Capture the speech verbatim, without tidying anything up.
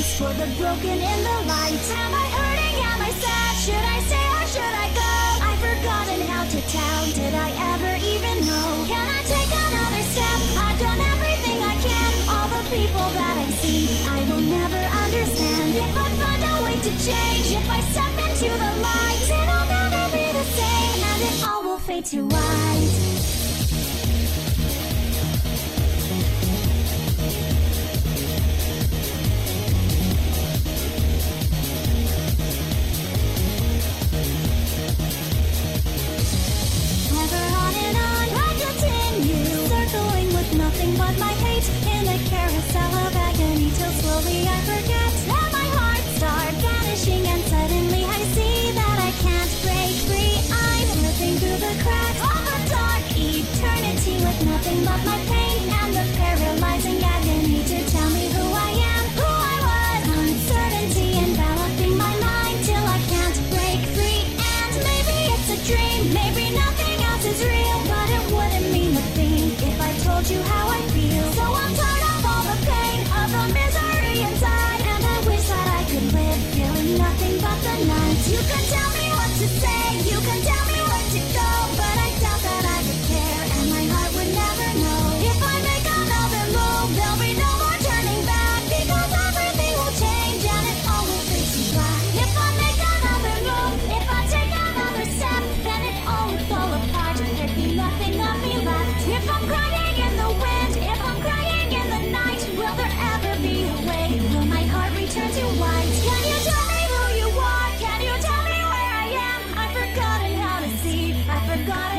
place for the broken in the light. Am I hurting? Am I sad? Should I stay or should I go? I've forgotten how to tell. Did I ever even know? Can I take another step? I've done everything I can. All the people that I see, I will never understand. If I find a way to change, if I step into the light, it'll never be the same, and it all will fade to white. Nothing but my hate in a carousel of agony, till slowly I forget. Let my heart start vanishing, and suddenly I see that I can't break free. I'm slipping through the cracks of a dark eternity, with nothing but my pain and the paralyzing agony to tell me who I am, who I was. Uncertainty enveloping my mind till I can't break free. And maybe it's a dream, maybe nothing else is real, but it wouldn't mean a thing if I told you how I feel. So I'm tired of all the pain, of the misery inside, and I wish that I could live feeling nothing but the night. You can tell me what to say, you can tell me where to go, but I doubt that I would care, and my heart would never know. If I make another move, there'll be no more turning back, because everything will change and it all will fade to black. If I make another move, if I take another step, then it all would fall apart. There'd be nothing of me left. If I'm crying in the wind, if I'm crying in the night, will there ever be a way? Will my heart return to white? Can you tell me who you are? Can you tell me where I am? I've forgotten how to see. I've forgotten